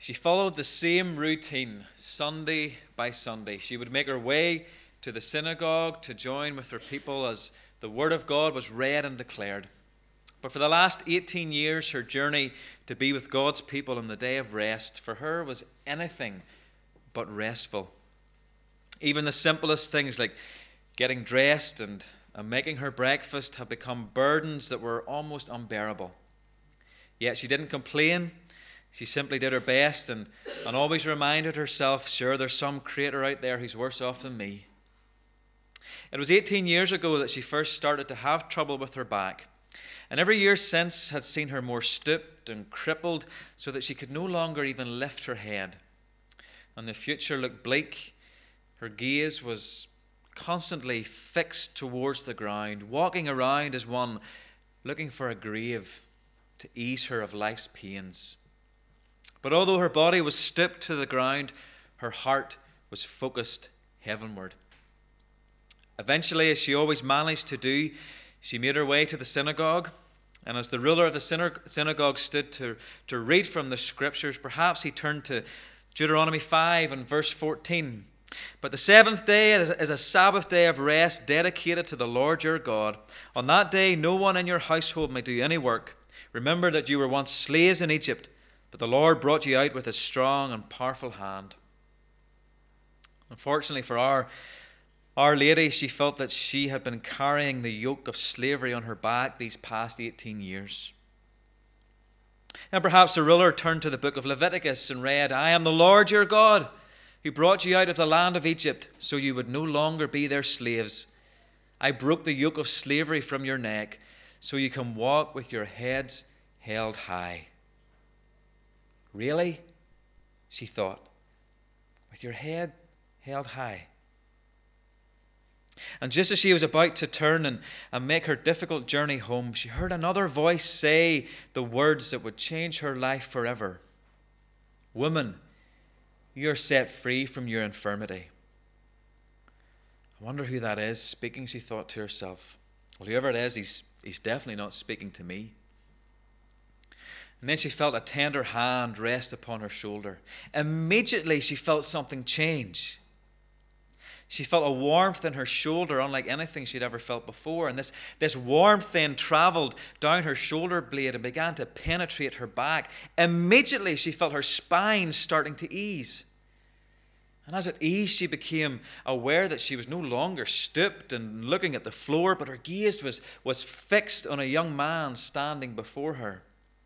She followed the same routine Sunday by Sunday. She would make her way to the synagogue to join with her people as the Word of God was read and declared. But for the last 18 years, her journey to be with God's people on the day of rest for her was anything but restful. Even the simplest things like getting dressed and making her breakfast have become burdens that were almost unbearable. Yet she didn't complain. She simply did her best and always reminded herself, sure, there's some creator out there who's worse off than me. It was 18 years ago that she first started to have trouble with her back. And every year since had seen her more stooped and crippled so that she could no longer even lift her head. And the future looked bleak. Her gaze was constantly fixed towards the ground, walking around as one looking for a grave to ease her of life's pains. But although her body was stooped to the ground, her heart was focused heavenward. Eventually, as she always managed to do, she made her way to the synagogue. And as the ruler of the synagogue stood to read from the scriptures, perhaps he turned to Deuteronomy 5 and verse 14. But the seventh day is a Sabbath day of rest dedicated to the Lord your God. On that day, no one in your household may do any work. Remember that you were once slaves in Egypt, but the Lord brought you out with his strong and powerful hand. Unfortunately for Our Lady, she felt that she had been carrying the yoke of slavery on her back these past 18 years. And perhaps the ruler turned to the book of Leviticus and read, I am the Lord your God, who brought you out of the land of Egypt, so you would no longer be their slaves. I broke the yoke of slavery from your neck, so you can walk with your heads held high. Really? She thought. With your head held high. And just as she was about to turn and make her difficult journey home, she heard another voice say the words that would change her life forever. Woman, you are set free from your infirmity. I wonder who that is speaking, she thought to herself. Well, whoever it is, he's definitely not speaking to me. And then she felt a tender hand rest upon her shoulder. Immediately she felt something change. She felt a warmth in her shoulder unlike anything she'd ever felt before. And this warmth then traveled down her shoulder blade and began to penetrate her back. Immediately she felt her spine starting to ease. And as it eased, she became aware that she was no longer stooped and looking at the floor, but her gaze was fixed on a young man standing before her.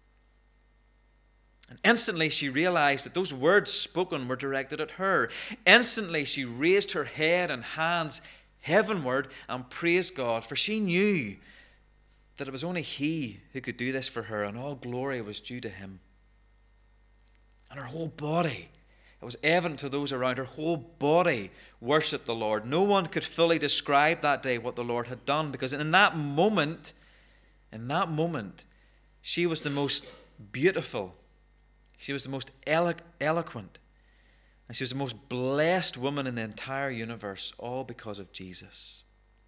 And instantly she realized that those words spoken were directed at her. Instantly she raised her head and hands heavenward and praised God, for she knew that it was only He who could do this for her, and all glory was due to Him. And her whole body, it was evident to those around, her whole body worshipped the Lord. No one could fully describe that day what the Lord had done, because in that moment, she was the most beautiful, she was the most eloquent, and she was the most blessed woman in the entire universe, all because of Jesus.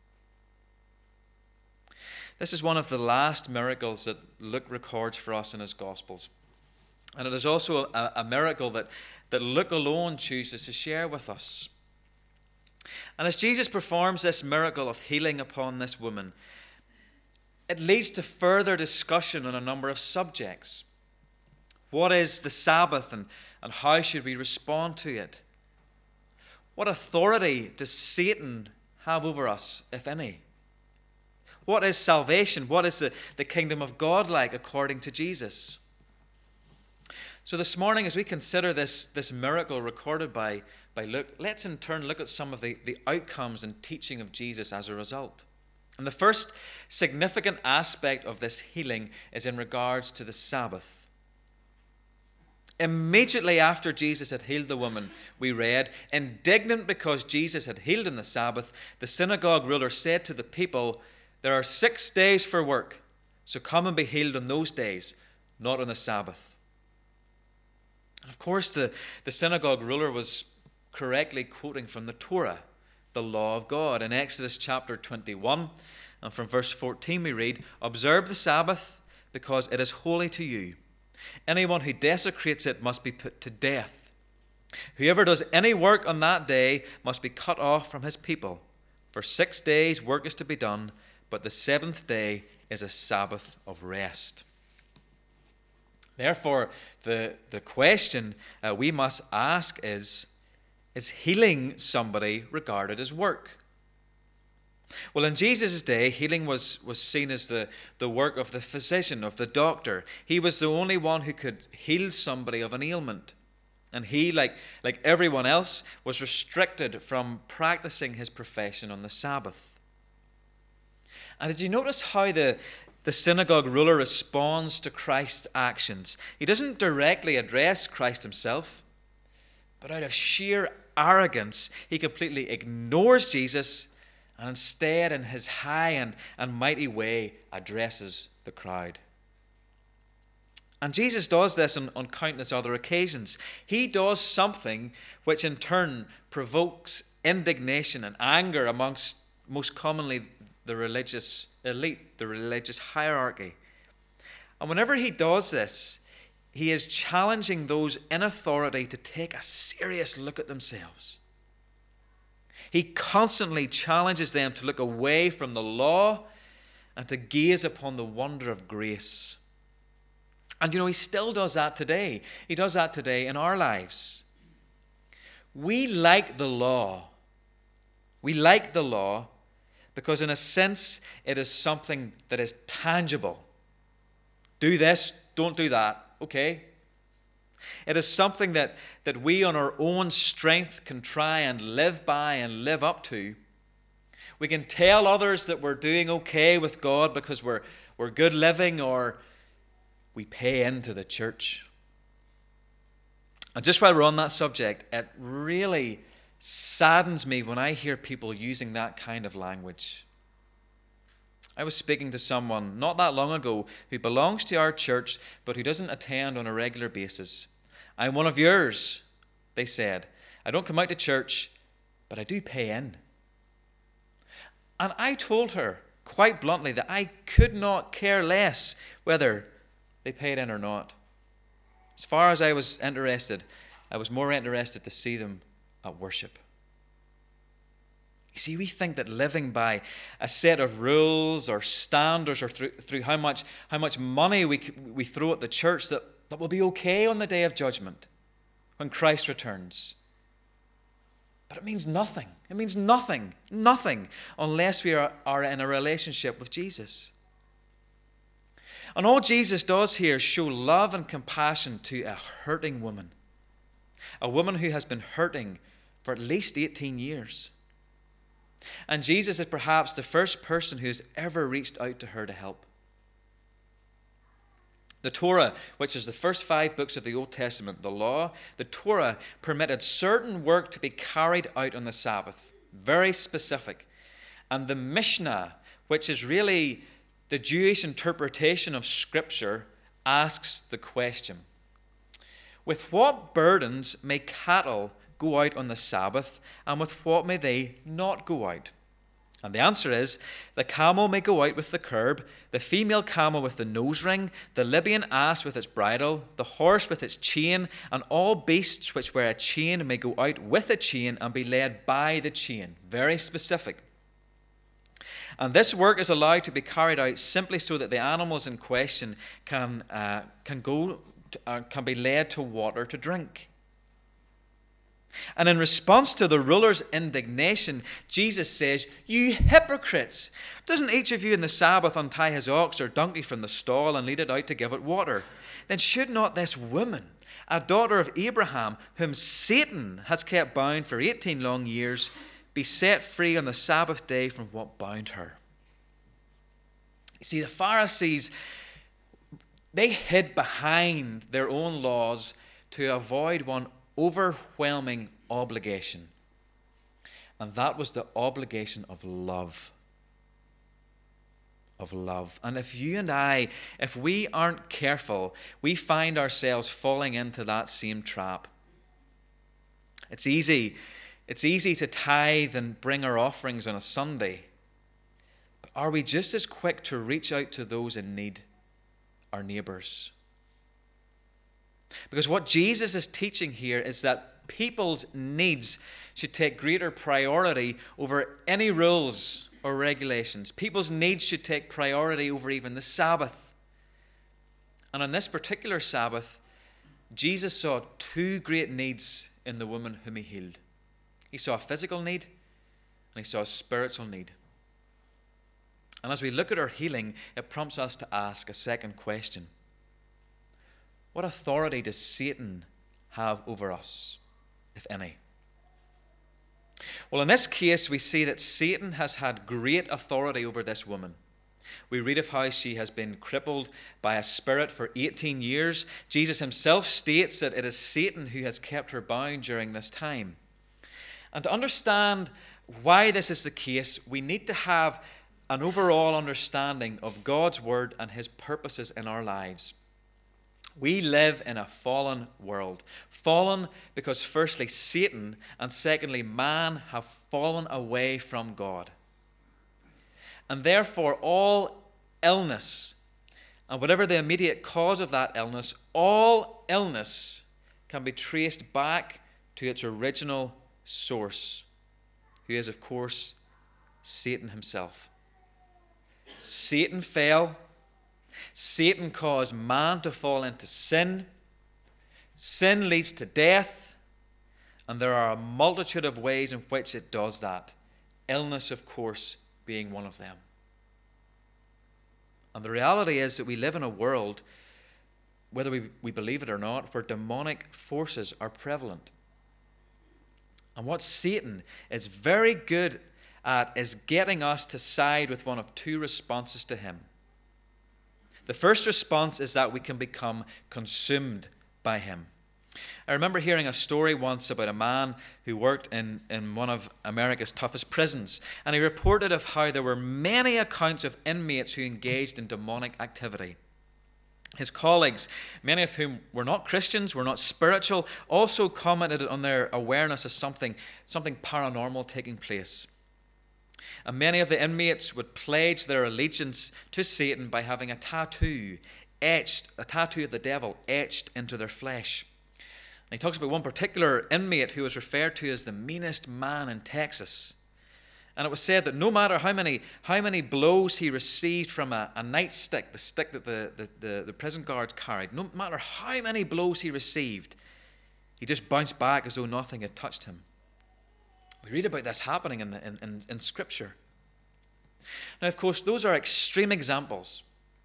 This is one of the last miracles that Luke records for us in his Gospels. And it is also a miracle that Luke alone chooses to share with us. And as Jesus performs this miracle of healing upon this woman, it leads to further discussion on a number of subjects. What is the Sabbath and how should we respond to it? What authority does Satan have over us, if any? What is salvation? What is the kingdom of God like according to Jesus? So this morning, as we consider this miracle recorded by Luke, let's in turn look at some of the outcomes and teaching of Jesus as a result. And the first significant aspect of this healing is in regards to the Sabbath. Immediately after Jesus had healed the woman, we read, indignant because Jesus had healed on the Sabbath, the synagogue ruler said to the people, there are 6 days for work, so come and be healed on those days, not on the Sabbath. And of course, the synagogue ruler was correctly quoting from the Torah, the law of God. In Exodus chapter 21, and from verse 14 we read, observe the Sabbath because it is holy to you. Anyone who desecrates it must be put to death. Whoever does any work on that day must be cut off from his people. For 6 days work is to be done, but the seventh day is a Sabbath of rest. Therefore, the question we must ask is healing somebody regarded as work? Well, in Jesus' day, healing was seen as the work of the physician, of the doctor. He was the only one who could heal somebody of an ailment. And he, like everyone else, was restricted from practicing his profession on the Sabbath. And did you notice how the synagogue ruler responds to Christ's actions? He doesn't directly address Christ himself, but out of sheer arrogance, he completely ignores Jesus and instead, in his high and mighty way, addresses the crowd. And Jesus does this on countless other occasions. He does something which in turn provokes indignation and anger amongst, most commonly, the religious elite, the religious hierarchy. And whenever he does this, he is challenging those in authority to take a serious look at themselves. He constantly challenges them to look away from the law and to gaze upon the wonder of grace. And he still does that today. He does that today in our lives. We like the law. We like the law because in a sense it is something that is tangible. Do this, don't do that, okay? It is something that we on our own strength can try and live by and live up to. We can tell others that we're doing okay with God because we're good living, or we pay into the church. And just while we're on that subject, it really saddens me when I hear people using that kind of language. I was speaking to someone not that long ago who belongs to our church but who doesn't attend on a regular basis. I'm one of yours, they said. I don't come out to church, but I do pay in. And I told her quite bluntly that I could not care less whether they paid in or not. As far as I was interested, I was more interested to see them at worship. You see, we think that living by a set of rules or standards or through how much money we throw at the church that will be okay on the day of judgment when Christ returns. But it means nothing. It means nothing unless we are in a relationship with Jesus. And all Jesus does here is show love and compassion to a hurting woman. A woman who has been hurting for at least 18 years. And Jesus is perhaps the first person who has ever reached out to her to help. The Torah, which is the first 5 books of the Old Testament, the law, the Torah permitted certain work to be carried out on the Sabbath. Very specific. And the Mishnah, which is really the Jewish interpretation of Scripture, asks the question, with what burdens may cattle go out on the Sabbath, and with what may they not go out? And the answer is, the camel may go out with the curb, the female camel with the nose ring, the Libyan ass with its bridle, the horse with its chain, and all beasts which wear a chain may go out with a chain and be led by the chain. Very specific. And this work is allowed to be carried out simply so that the animals in question can be led to water to drink. And in response to the ruler's indignation, Jesus says, "You hypocrites! Doesn't each of you in the Sabbath untie his ox or donkey from the stall and lead it out to give it water? Then should not this woman, a daughter of Abraham, whom Satan has kept bound for 18 long years, be set free on the Sabbath day from what bound her?" You see, the Pharisees, they hid behind their own laws to avoid one overwhelming obligation. And that was the obligation of love. Of love. And if you and I, if we aren't careful, we find ourselves falling into that same trap. It's easy to tithe and bring our offerings on a Sunday. But are we just as quick to reach out to those in need, our neighbours? Because what Jesus is teaching here is that people's needs should take greater priority over any rules or regulations. People's needs should take priority over even the Sabbath. And on this particular Sabbath, Jesus saw two great needs in the woman whom he healed. He saw a physical need and he saw a spiritual need. And as we look at her healing, it prompts us to ask a second question. What authority does Satan have over us, if any? Well, in this case, we see that Satan has had great authority over this woman. We read of how she has been crippled by a spirit for 18 years. Jesus himself states that it is Satan who has kept her bound during this time. And to understand why this is the case, we need to have an overall understanding of God's word and his purposes in our lives. We live in a fallen world. Fallen because firstly Satan and secondly man have fallen away from God. And therefore all illness and whatever the immediate cause of that illness, all illness can be traced back to its original source, who is of course Satan himself. Satan fell. Satan caused man to fall into sin. Sin leads to death. And there are a multitude of ways in which it does that. Illness, of course, being one of them. And the reality is that we live in a world, whether we believe it or not, where demonic forces are prevalent. And what Satan is very good at is getting us to side with one of two responses to him. The first response is that we can become consumed by him. I remember hearing a story once about a man who worked in one of America's toughest prisons, and he reported of how there were many accounts of inmates who engaged in demonic activity. His colleagues, many of whom were not Christians, were not spiritual, also commented on their awareness of something paranormal taking place. And many of the inmates would pledge their allegiance to Satan by having a tattoo of the devil etched into their flesh. And he talks about one particular inmate who was referred to as the meanest man in Texas. And it was said that no matter how many blows he received from a nightstick, the stick that the prison guards carried, no matter how many blows he received, he just bounced back as though nothing had touched him. We read about this happening in Scripture. Now, of course, those are extreme examples.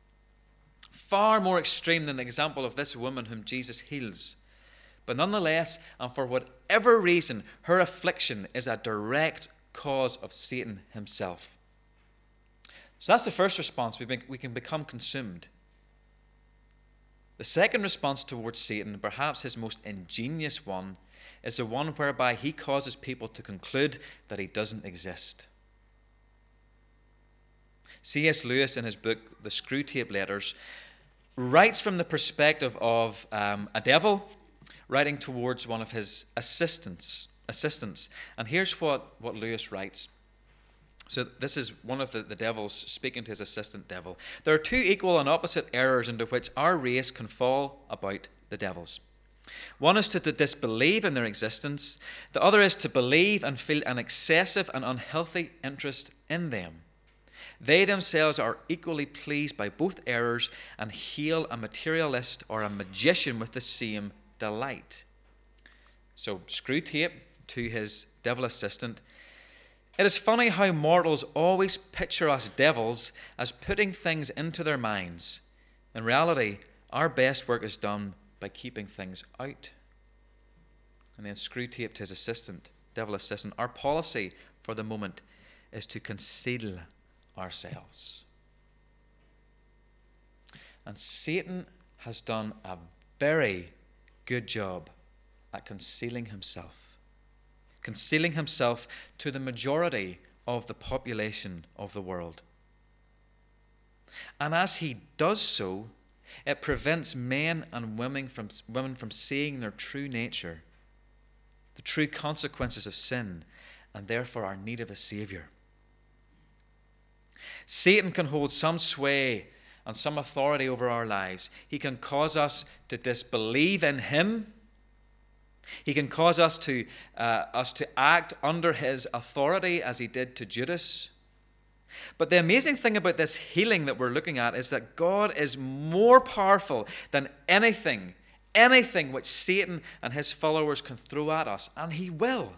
Far more extreme than the example of this woman whom Jesus heals. But nonetheless, and for whatever reason, her affliction is a direct cause of Satan himself. So that's the first response. We can become consumed. The second response towards Satan, perhaps his most ingenious one, is the one whereby he causes people to conclude that he doesn't exist. C.S. Lewis, in his book, The Screwtape Letters, writes from the perspective of a devil writing towards one of his assistants. And here's what Lewis writes. So this is one of the devils speaking to his assistant devil. There are two equal and opposite errors into which our race can fall about the devils. One is to disbelieve in their existence. The other is to believe and feel an excessive and unhealthy interest in them. They themselves are equally pleased by both errors and hail a materialist or a magician with the same delight. So Screwtape to his devil assistant, it is funny how mortals always picture us devils as putting things into their minds. In reality, our best work is done by keeping things out. And then Screwtape to his devil assistant, our policy for the moment is to conceal ourselves. And Satan has done a very good job at concealing himself to the majority of the population of the world. And as he does so, it prevents men and women from seeing their true nature, the true consequences of sin, and therefore our need of a Savior. Satan can hold some sway and some authority over our lives. He can cause us to disbelieve in him. He can cause us to act under his authority as he did to Judas. But the amazing thing about this healing that we're looking at is that God is more powerful than anything which Satan and his followers can throw at us, and he will.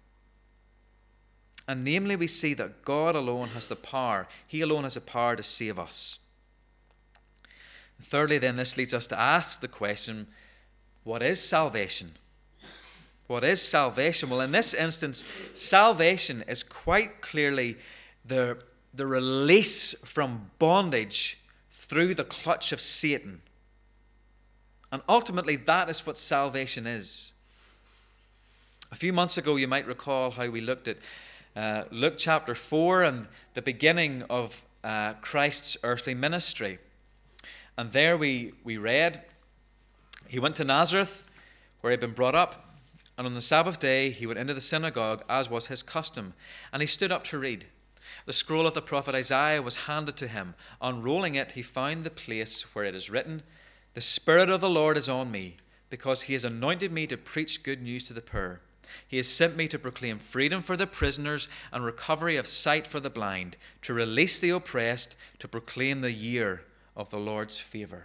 And namely, we see that God alone has the power. He alone has the power to save us. Thirdly, then, this leads us to ask the question, what is salvation? What is salvation? Well, in this instance, salvation is quite clearly the release from bondage through the clutch of Satan. And ultimately, that is what salvation is. A few months ago, you might recall how we looked at Luke chapter 4 and the beginning of Christ's earthly ministry. And there we read, he went to Nazareth, where he had been brought up, and on the Sabbath day he went into the synagogue, as was his custom, and he stood up to read. The scroll of the prophet Isaiah was handed to him. Unrolling it, he found the place where it is written, "The Spirit of the Lord is on me, because he has anointed me to preach good news to the poor. He has sent me to proclaim freedom for the prisoners and recovery of sight for the blind, to release the oppressed, to proclaim the year of the Lord's favor."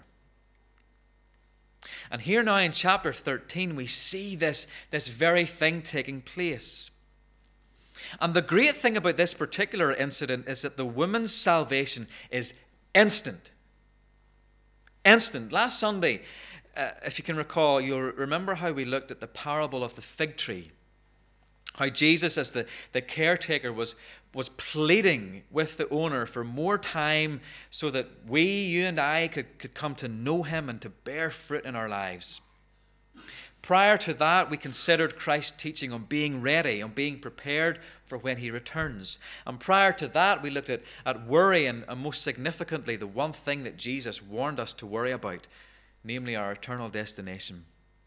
And here now in chapter 13, we see this very thing taking place. And the great thing about this particular incident is that the woman's salvation is instant. Instant. Last Sunday, if you can recall, you'll remember how we looked at the parable of the fig tree. How Jesus, as the caretaker, was pleading with the owner for more time so that you and I could come to know him and to bear fruit in our lives. Prior to that, we considered Christ's teaching on being ready, on being prepared for when he returns. And prior to that, we looked at worry and most significantly, the one thing that Jesus warned us to worry about, namely our eternal destination.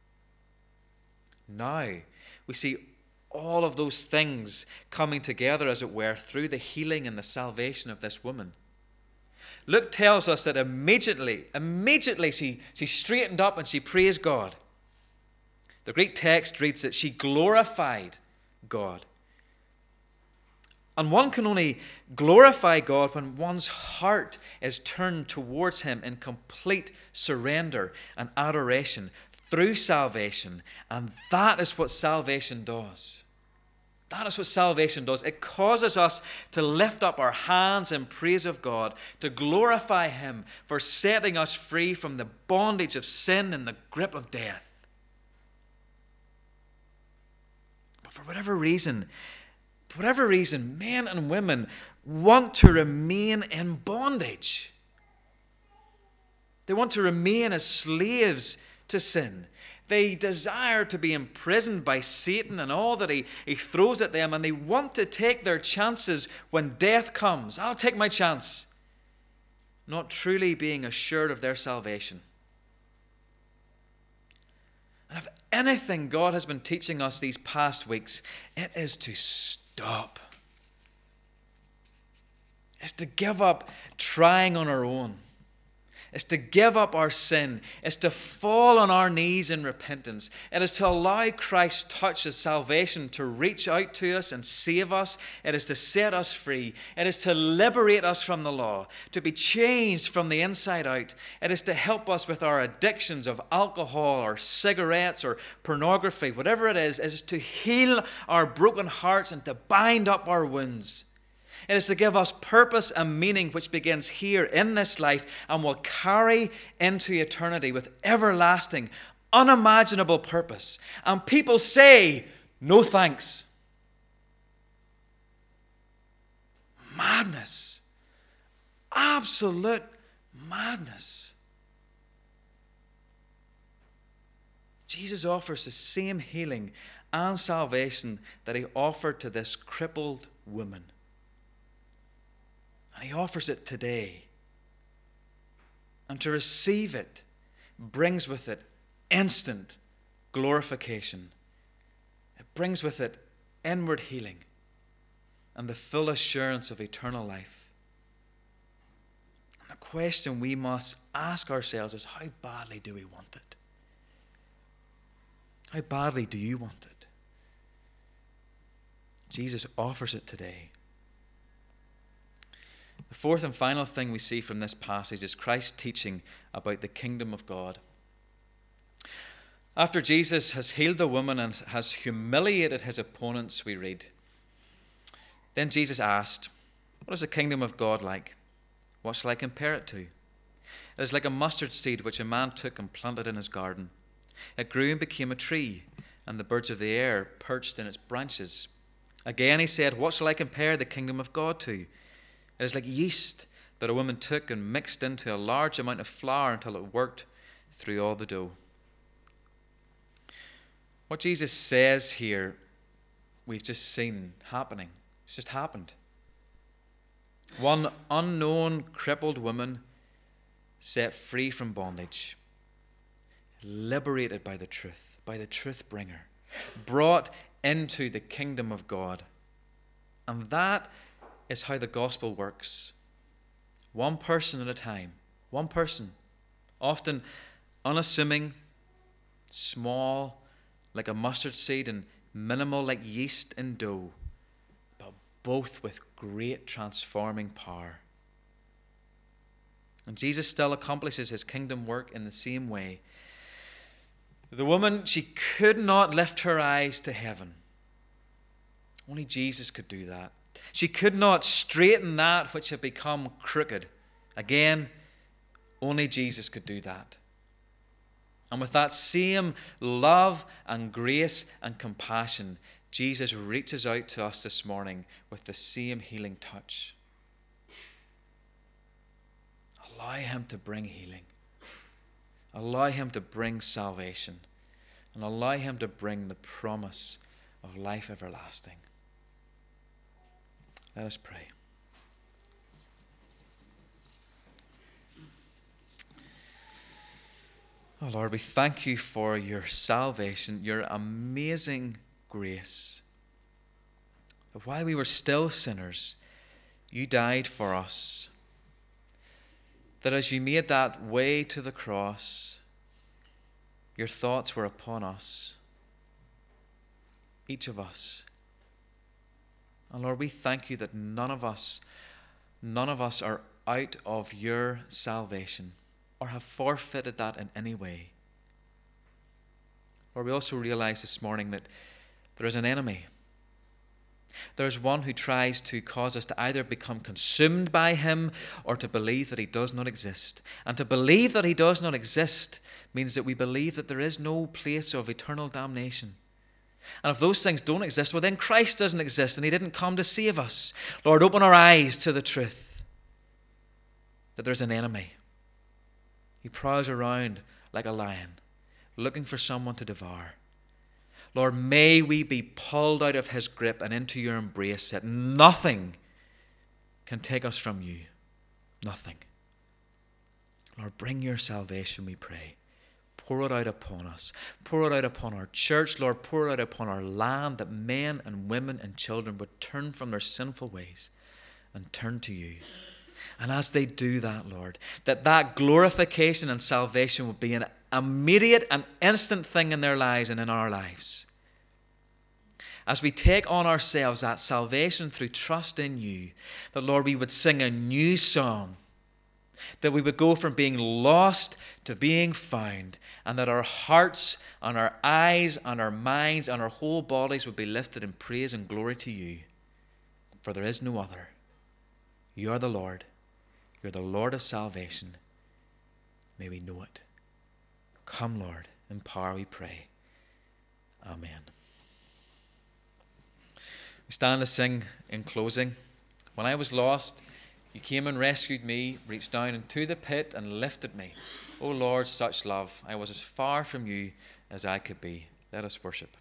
Now, we see all of those things coming together, as it were, through the healing and the salvation of this woman. Luke tells us that immediately she straightened up and she praised God. The Greek text reads that she glorified God. And one can only glorify God when one's heart is turned towards him in complete surrender and adoration through salvation. And that is what salvation does. That is what salvation does. It causes us to lift up our hands in praise of God, to glorify him for setting us free from the bondage of sin and the grip of death. But for whatever reason, men and women want to remain in bondage. They want to remain as slaves to sin. They desire to be imprisoned by Satan and all that he throws at them, and they want to take their chances when death comes. I'll take my chance. Not truly being assured of their salvation. And if anything God has been teaching us these past weeks, it is to stop. It's to give up trying on our own. It's to give up our sin. It's to fall on our knees in repentance. It is to allow Christ's touch of salvation to reach out to us and save us. It is to set us free. It is to liberate us from the law, to be changed from the inside out. It is to help us with our addictions of alcohol or cigarettes or pornography, whatever it is to heal our broken hearts and to bind up our wounds. It is to give us purpose and meaning which begins here in this life and will carry into eternity with everlasting, unimaginable purpose. And people say, no thanks. Madness. Absolute madness. Jesus offers the same healing and salvation that he offered to this crippled woman. And he offers it today. And to receive it brings with it instant glorification. It brings with it inward healing and the full assurance of eternal life. And the question we must ask ourselves is, how badly do we want it? How badly do you want it? Jesus offers it today. The fourth and final thing we see from this passage is Christ's teaching about the kingdom of God. After Jesus has healed the woman and has humiliated his opponents, we read, then Jesus asked, what is the kingdom of God like? What shall I compare it to? It is like a mustard seed which a man took and planted in his garden. It grew and became a tree, and the birds of the air perched in its branches. Again he said, what shall I compare the kingdom of God to? It is like yeast that a woman took and mixed into a large amount of flour until it worked through all the dough. What Jesus says here, we've just seen happening. It's just happened. One unknown crippled woman set free from bondage, liberated by the truth bringer, brought into the kingdom of God. And that is how the gospel works. One person at a time. One person. Often unassuming, small, like a mustard seed, and minimal like yeast in dough, but both with great transforming power. And Jesus still accomplishes his kingdom work in the same way. The woman, she could not lift her eyes to heaven. Only Jesus could do that. She could not straighten that which had become crooked. Again, only Jesus could do that. And with that same love and grace and compassion, Jesus reaches out to us this morning with the same healing touch. Allow him to bring healing. Allow him to bring salvation. And allow him to bring the promise of life everlasting. Let us pray. Oh Lord, we thank you for your salvation, your amazing grace. That while we were still sinners, you died for us. That as you made that way to the cross, your thoughts were upon us, each of us. And Lord, we thank you that none of us are out of your salvation or have forfeited that in any way. Lord, we also realize this morning that there is an enemy. There's one who tries to cause us to either become consumed by him or to believe that he does not exist. And to believe that he does not exist means that we believe that there is no place of eternal damnation. And if those things don't exist, well then Christ doesn't exist and he didn't come to save us. Lord, open our eyes to the truth that there's an enemy. He prowls around like a lion, looking for someone to devour. Lord, may we be pulled out of his grip and into your embrace that nothing can take us from you. Nothing. Lord, bring your salvation, we pray. Pour it out upon us. Pour it out upon our church, Lord. Pour it out upon our land, that men and women and children would turn from their sinful ways and turn to you. And as they do that, Lord, that glorification and salvation will be an immediate and instant thing in their lives and in our lives. As we take on ourselves that salvation through trust in you, that, Lord, we would sing a new song, that we would go from being lost to being found, and that our hearts and our eyes and our minds and our whole bodies would be lifted in praise and glory to you. For there is no other. You are the Lord. You're the Lord of salvation. May we know it. Come, Lord, in power we pray. Amen. We stand to sing in closing. When I was lost, you came and rescued me, reached down into the pit and lifted me. O Lord, such love. I was as far from you as I could be. Let us worship.